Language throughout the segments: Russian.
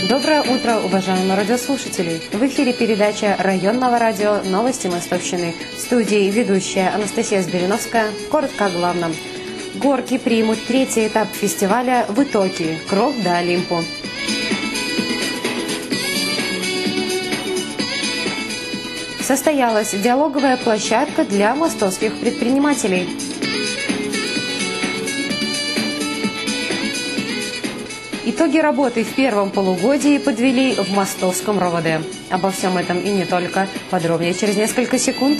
Доброе утро, уважаемые радиослушатели! В эфире передача районного радио «Новости Мостовщины». В студии ведущая Анастасия Сбериновская. Коротко о главном. Горки примут третий этап фестиваля в Итоке «Крок до Олимпу». Состоялась диалоговая площадка для мостовских предпринимателей. Итоги работы в первом полугодии подвели в мостовском РОВД. Обо всем этом и не только. Подробнее через несколько секунд.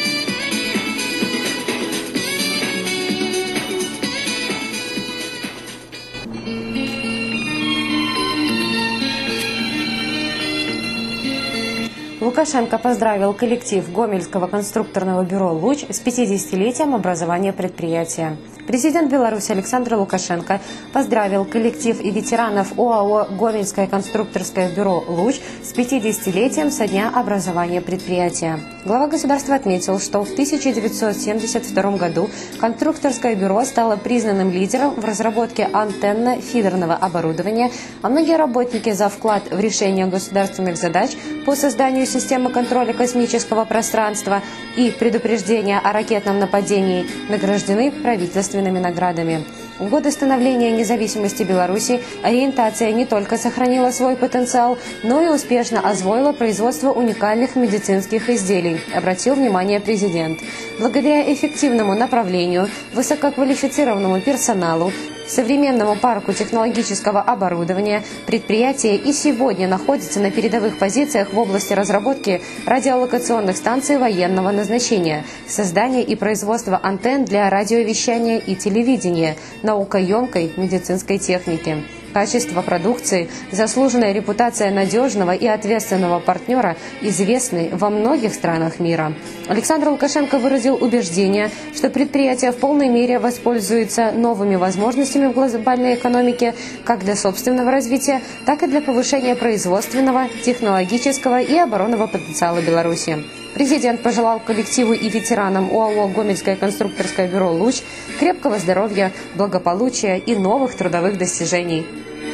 Лукашенко поздравил коллектив Гомельского конструкторного бюро «Луч» с 50-летием образования предприятия. Президент Беларуси Александр Лукашенко поздравил коллектив и ветеранов ОАО «Гомельское конструкторское бюро «Луч» с 50-летием со дня образования предприятия. Глава государства отметил, что в 1972 году конструкторское бюро стало признанным лидером в разработке антенно-фидерного оборудования, а многие работники за вклад в решение государственных задач по созданию системы контроля космического пространства и предупреждения о ракетном нападении награждены правительственными наградами. В годы становления независимости Беларуси ориентация не только сохранила свой потенциал, но и успешно освоила производство уникальных медицинских изделий, обратил внимание президент. Благодаря эффективному направлению, высококвалифицированному персоналу, современному парку технологического оборудования предприятие и сегодня находится на передовых позициях в области разработки радиолокационных станций военного назначения, создания и производства антенн для радиовещания и телевидения, наукоемкой медицинской техники. Качество продукции, заслуженная репутация надежного и ответственного партнера известны во многих странах мира. Александр Лукашенко выразил убеждение, что предприятие в полной мере воспользуется новыми возможностями в глобальной экономике как для собственного развития, так и для повышения производственного, технологического и оборонного потенциала Беларуси. Президент пожелал коллективу и ветеранам ОАО «Гомельское конструкторское бюро «Луч» крепкого здоровья, благополучия и новых трудовых достижений.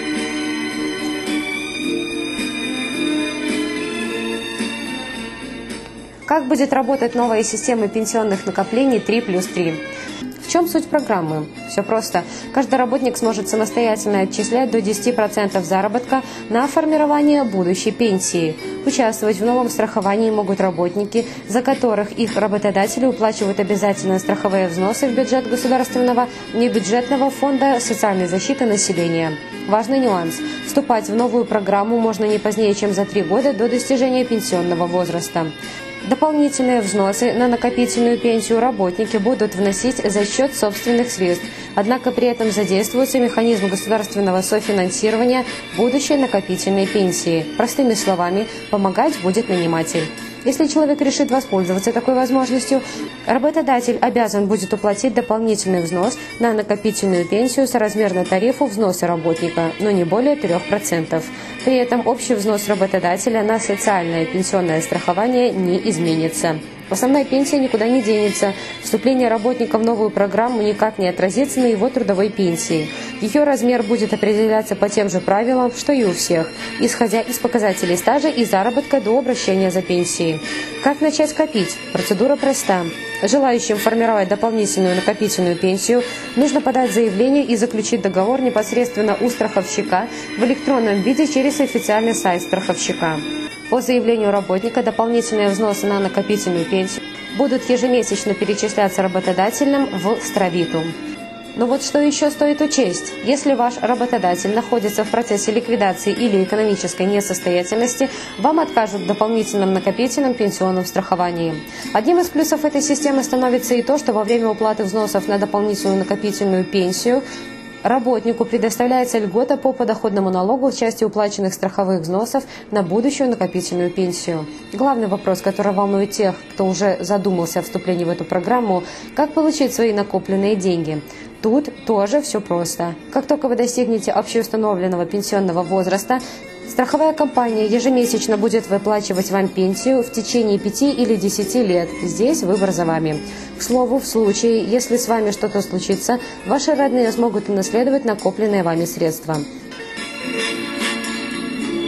Как будет работать новая система пенсионных накоплений 3+3? В чем суть программы? Все просто. Каждый работник сможет самостоятельно отчислять до 10% заработка на формирование будущей пенсии. Участвовать в новом страховании могут работники, за которых их работодатели уплачивают обязательные страховые взносы в бюджет государственного небюджетного фонда социальной защиты населения. Важный нюанс. Вступать в новую программу можно не позднее, чем за 3 года до достижения пенсионного возраста. Дополнительные взносы на накопительную пенсию работники будут вносить за счет собственных средств, однако при этом задействуется механизм государственного софинансирования будущей накопительной пенсии. Простыми словами, помогать будет наниматель. Если человек решит воспользоваться такой возможностью, работодатель обязан будет уплатить дополнительный взнос на накопительную пенсию соразмерно тарифу взноса работника, но не более 3%. При этом общий взнос работодателя на социальное пенсионное страхование не изменится. Основная пенсия никуда не денется. Вступление работника в новую программу никак не отразится на его трудовой пенсии. Ее размер будет определяться по тем же правилам, что и у всех, исходя из показателей стажа и заработка до обращения за пенсией. Как начать копить? Процедура проста. Желающим формировать дополнительную накопительную пенсию нужно подать заявление и заключить договор непосредственно у страховщика в электронном виде через официальный сайт страховщика. По заявлению работника дополнительные взносы на накопительную пенсию будут ежемесячно перечисляться работодателям в Стравиту. Но вот что еще стоит учесть? Если ваш работодатель находится в процессе ликвидации или экономической несостоятельности, вам откажут в дополнительном накопительном пенсионном страховании. Одним из плюсов этой системы становится и то, что во время уплаты взносов на дополнительную накопительную пенсию работнику предоставляется льгота по подоходному налогу в части уплаченных страховых взносов на будущую накопительную пенсию. Главный вопрос, который волнует тех, кто уже задумался о вступлении в эту программу – как получить свои накопленные деньги. Тут тоже все просто. Как только вы достигнете общеустановленного пенсионного возраста, страховая компания ежемесячно будет выплачивать вам пенсию в течение 5 или 10 лет. Здесь выбор за вами. К слову, в случае, если с вами что-то случится, ваши родные смогут унаследовать накопленные вами средства.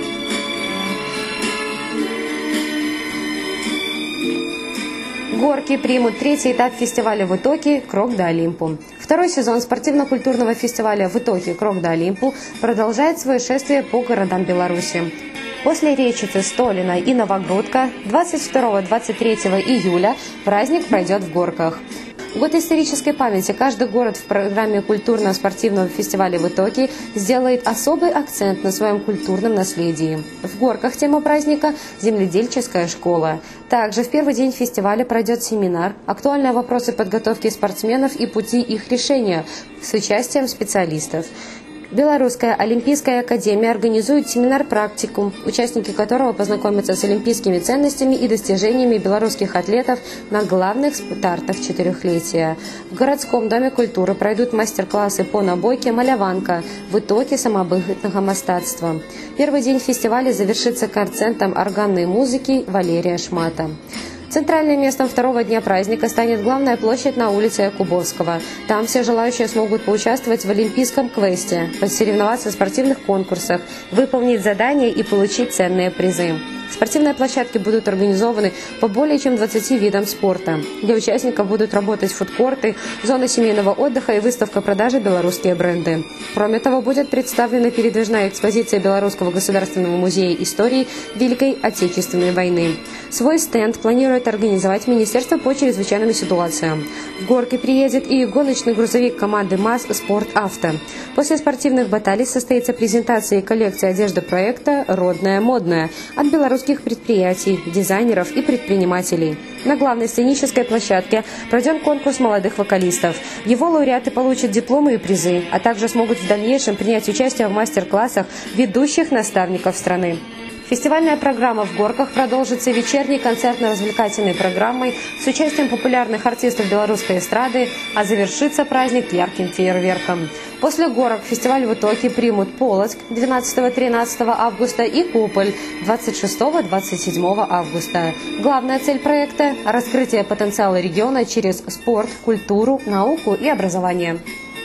Горки примут третий этап фестиваля в Итоке «Крок до Олимпу». Второй сезон спортивно-культурного фестиваля в Итоке «Крок до Олимпу» продолжает свое шествие по городам Беларуси. После Речицы, Столина и Новогрудка 22-23 июля праздник пройдет в Горках. В год исторической памяти каждый город в программе культурно-спортивного фестиваля в Итоке сделает особый акцент на своем культурном наследии. В Горках тема праздника – земледельческая школа. Также в первый день фестиваля пройдет семинар «Актуальные вопросы подготовки спортсменов и пути их решения» с участием специалистов. Белорусская олимпийская академия организует семинар-практикум, участники которого познакомятся с олимпийскими ценностями и достижениями белорусских атлетов на главных стартах четырехлетия. В городском доме культуры пройдут мастер-классы по набойке «Маляванка» в Итоке самобытного мастацтва. Первый день фестиваля завершится концертом органной музыки Валерия Шмата. Центральным местом второго дня праздника станет главная площадь на улице Якубовского. Там все желающие смогут поучаствовать в олимпийском квесте, посоревноваться в спортивных конкурсах, выполнить задания и получить ценные призы. Спортивные площадки будут организованы по более чем 20 видам спорта. Для участников будут работать фудкорты, зона семейного отдыха и выставка продажи «Белорусские бренды». Кроме того, будет представлена передвижная экспозиция Белорусского государственного музея истории Великой Отечественной войны. Свой стенд планирует организовать Министерство по чрезвычайным ситуациям. В Горки приедет и гоночный грузовик команды МАЗ «Спорт Авто». После спортивных баталий состоится презентация коллекции одежды проекта «Родная модная» от белорусских предприятий, дизайнеров и предпринимателей. На главной сценической площадке пройдет конкурс молодых вокалистов. Его лауреаты получат дипломы и призы, а также смогут в дальнейшем принять участие в мастер-классах ведущих наставников страны. Фестивальная программа в Горках продолжится вечерней концертно-развлекательной программой с участием популярных артистов белорусской эстрады, а завершится праздник ярким фейерверком. После Горок фестиваль в Итоке примут Полоцк 12-13 августа и Куполь 26-27 августа. Главная цель проекта – раскрытие потенциала региона через спорт, культуру, науку и образование.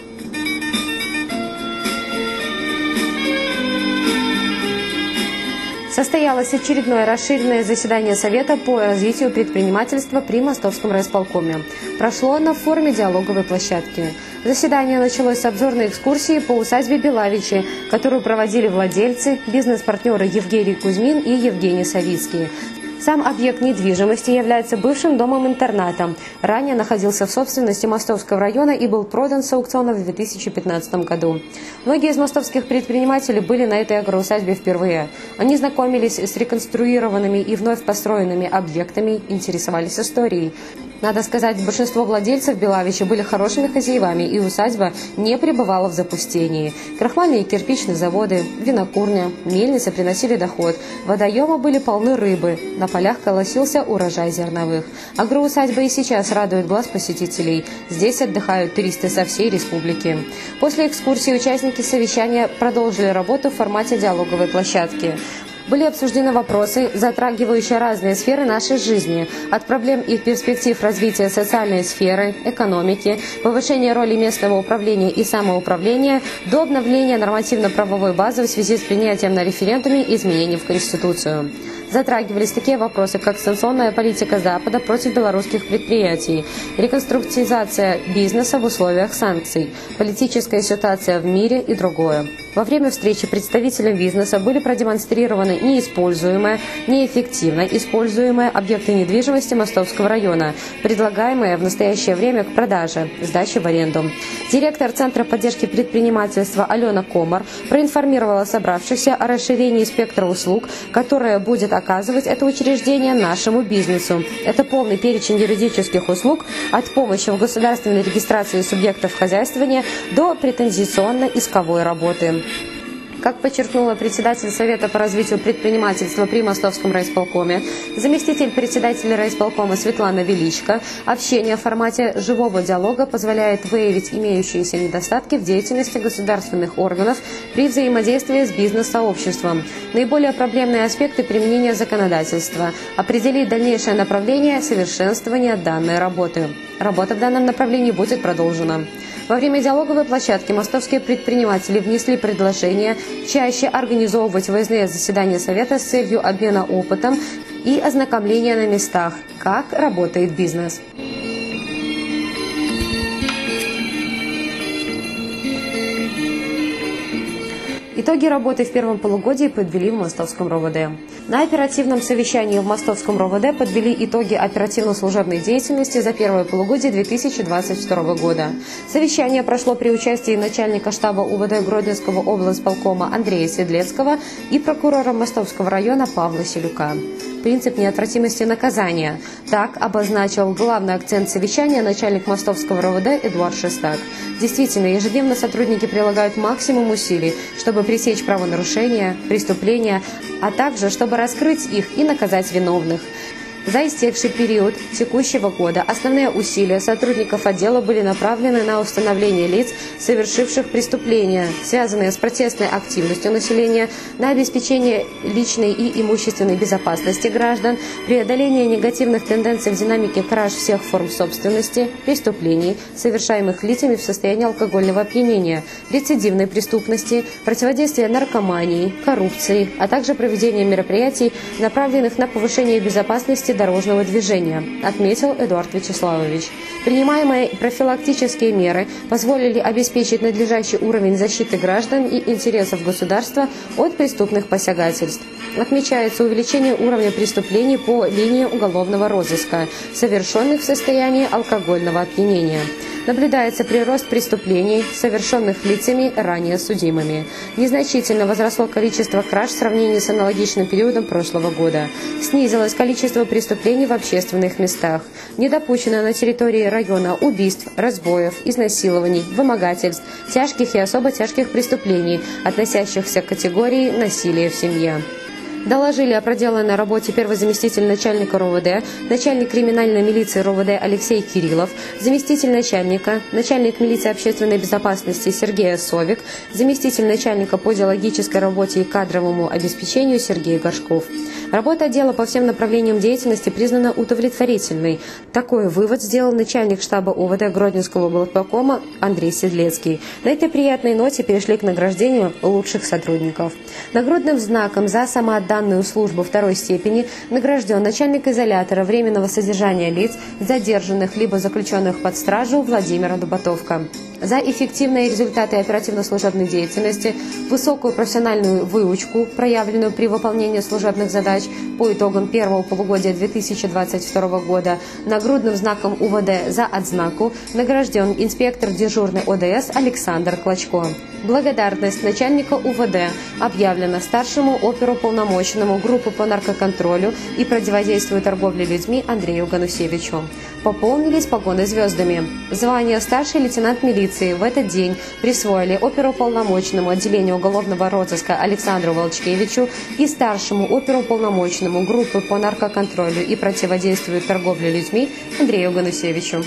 Состоялось очередное расширенное заседание Совета по развитию предпринимательства при Мостовском райисполкоме. Прошло оно в форме диалоговой площадки. Заседание началось с обзорной экскурсии по усадьбе Белавичи, которую проводили владельцы, бизнес-партнеры Евгений Кузьмин и Евгений Савицкий. Сам объект недвижимости является бывшим домом-интернатом. Ранее находился в собственности Мостовского района и был продан с аукциона в 2015 году. Многие из мостовских предпринимателей были на этой агроусадьбе впервые. Они знакомились с реконструированными и вновь построенными объектами, интересовались историей. Надо сказать, большинство владельцев Белавичи были хорошими хозяевами, и усадьба не пребывала в запустении. Крахмальные и кирпичные заводы, винокурня, мельницы приносили доход, водоемы были полны рыбы, на полях колосился урожай зерновых. Агроусадьба и сейчас радует глаз посетителей. Здесь отдыхают туристы со всей республики. После экскурсии участники совещания продолжили работу в формате диалоговой площадки. Были обсуждены вопросы, затрагивающие разные сферы нашей жизни, от проблем и перспектив развития социальной сферы, экономики, повышения роли местного управления и самоуправления до обновления нормативно-правовой базы в связи с принятием на референдуме изменений в Конституцию. Затрагивались такие вопросы, как санкционная политика Запада против белорусских предприятий, реконструктизация бизнеса в условиях санкций, политическая ситуация в мире и другое. Во время встречи представителям бизнеса были продемонстрированы неиспользуемые, неэффективно используемые объекты недвижимости Мостовского района, предлагаемые в настоящее время к продаже, сдаче в аренду. Директор Центра поддержки предпринимательства Алена Комар проинформировала собравшихся о расширении спектра услуг, которые будет оказывать это учреждение нашему бизнесу. Это полный перечень юридических услуг от помощи в государственной регистрации субъектов хозяйствования до претензионно-исковой работы. Как подчеркнула председатель Совета по развитию предпринимательства при Мостовском райисполкоме, заместитель председателя райисполкома Светлана Величко, общение в формате живого диалога позволяет выявить имеющиеся недостатки в деятельности государственных органов при взаимодействии с бизнес-сообществом, наиболее проблемные аспекты применения законодательства, определить дальнейшее направление совершенствования данной работы. Работа в данном направлении будет продолжена. Во время диалоговой площадки мостовские предприниматели внесли предложение чаще организовывать выездные заседания Совета с целью обмена опытом и ознакомление на местах, как работает бизнес. Итоги работы в первом полугодии подвели в Мостовском РОВД. На оперативном совещании в Мостовском РОВД подвели итоги оперативно-служебной деятельности за первое полугодие 2022 года. Совещание прошло при участии начальника штаба УВД Гродненского облсполкома Андрея Седлецкого и прокурора Мостовского района Павла Селюка. Принцип неотвратимости наказания. Так обозначил главный акцент совещания начальник Мостовского РОВД Эдуард Шестак. Действительно, ежедневно сотрудники прилагают максимум усилий, чтобы пресечь правонарушения, преступления, а также чтобы раскрыть их и наказать виновных. За истекший период текущего года основные усилия сотрудников отдела были направлены на установление лиц, совершивших преступления, связанные с протестной активностью населения, на обеспечение личной и имущественной безопасности граждан, преодоление негативных тенденций в динамике краж всех форм собственности, преступлений, совершаемых лицами в состоянии алкогольного опьянения, рецидивной преступности, противодействие наркомании, коррупции, а также проведение мероприятий, направленных на повышение безопасности дорожного движения, отметил Эдуард Вячеславович. Принимаемые профилактические меры позволили обеспечить надлежащий уровень защиты граждан и интересов государства от преступных посягательств. Отмечается увеличение уровня преступлений по линии уголовного розыска, совершенных в состоянии алкогольного опьянения. Наблюдается прирост преступлений, совершенных лицами, ранее судимыми. Незначительно возросло количество краж в сравнении с аналогичным периодом прошлого года. Снизилось количество преступлений в общественных местах. Не допущено на территории района убийств, разбоев, изнасилований, вымогательств, тяжких и особо тяжких преступлений, относящихся к категории насилия в семье. Доложили о проделанной работе первый заместитель начальника РОВД, начальник криминальной милиции РОВД Алексей Кириллов, заместитель начальника, начальник милиции общественной безопасности Сергей Совик, заместитель начальника по идеологической работе и кадровому обеспечению Сергей Горшков. Работа отдела по всем направлениям деятельности признана удовлетворительной. Такой вывод сделал начальник штаба УВД Гродненского облсполкома Андрей Седлецкий. На этой приятной ноте перешли к награждению лучших сотрудников. Нагрудным знаком за самоотданную службу второй степени награжден начальник изолятора временного содержания лиц, задержанных либо заключенных под стражу Владимир Дубатовка. За эффективные результаты оперативно-служебной деятельности, высокую профессиональную выучку, проявленную при выполнении служебных задач по итогам первого полугодия 2022 года, нагрудным знаком УВД за отзнаку награжден инспектор дежурный ОДС Александр Клочко. Благодарность начальника УВД объявлена старшему оперуполномоченному группы по наркоконтролю и противодействию торговле людьми Андрею Ганусевичу. Пополнились погоны звездами. Звание старший лейтенант милиции в этот день присвоили оперуполномоченному отделению уголовного розыска Александру Волчкевичу и старшему оперуполномоченному группы по наркоконтролю и противодействию торговле людьми Андрею Ганусевичу.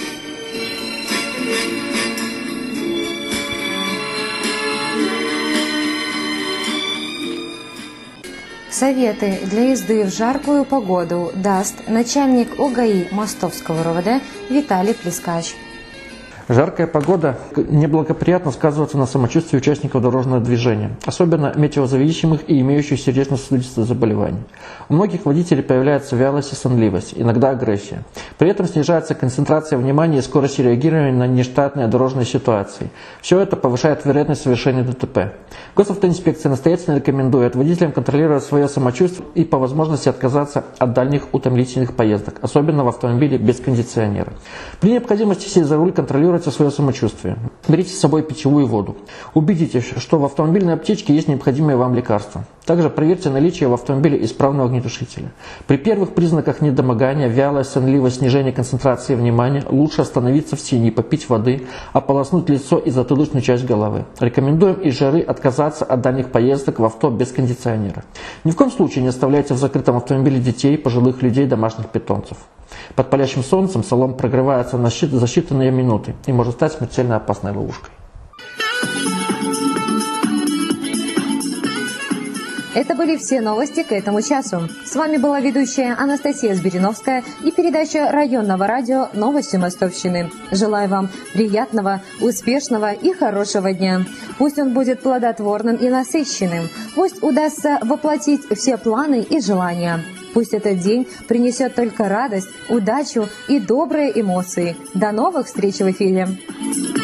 Советы для езды в жаркую погоду даст начальник ОГАИ Мостовского РОВД Виталий Плескач. Жаркая погода неблагоприятно сказывается на самочувствии участников дорожного движения, особенно метеозависимых и имеющих сердечно-сосудистые заболевания. У многих водителей появляется вялость и сонливость, иногда агрессия. При этом снижается концентрация внимания и скорость реагирования на нештатные дорожные ситуации. Все это повышает вероятность совершения ДТП. Госавтоинспекция настоятельно рекомендует водителям контролировать свое самочувствие и по возможности отказаться от дальних утомительных поездок, особенно в автомобиле без кондиционера. При необходимости сесть за руль, контролируйте свое самочувствие. Берите с собой питьевую воду. Убедитесь, что в автомобильной аптечке есть необходимые вам лекарства. Также проверьте наличие в автомобиле исправного огнетушителя. При первых признаках недомогания, вялость, сонливость, снижение концентрации внимания, лучше остановиться в тени, попить воды, ополоснуть лицо и затылочную часть головы. Рекомендуем из жары отказаться от дальних поездок в авто без кондиционера. Ни в коем случае не оставляйте в закрытом автомобиле детей, пожилых людей, домашних питомцев. Под палящим солнцем салон прогревается за считанные минуты и может стать смертельно опасной ловушкой. Это были все новости к этому часу. С вами была ведущая Анастасия Збириновская и передача районного радио «Новости Мостовщины». Желаю вам приятного, успешного и хорошего дня. Пусть он будет плодотворным и насыщенным. Пусть удастся воплотить все планы и желания. Пусть этот день принесет только радость, удачу и добрые эмоции. До новых встреч в эфире!